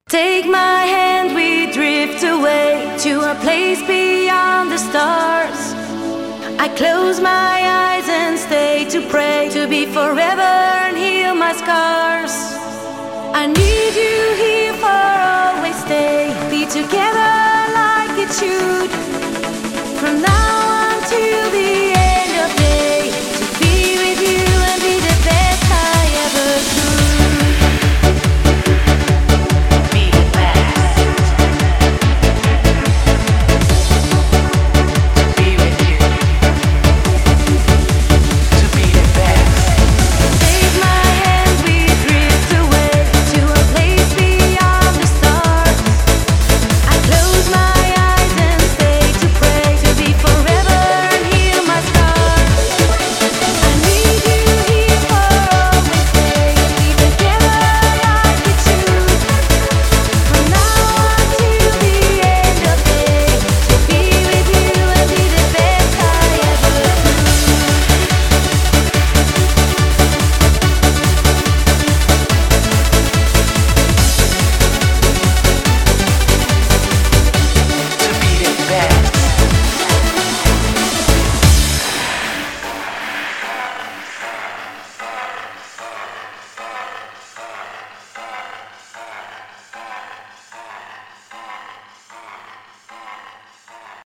Take my hand, we drift away to a place beyond the stars. I close my eyes and stay to pray, to be forever and heal my scars. I need you here.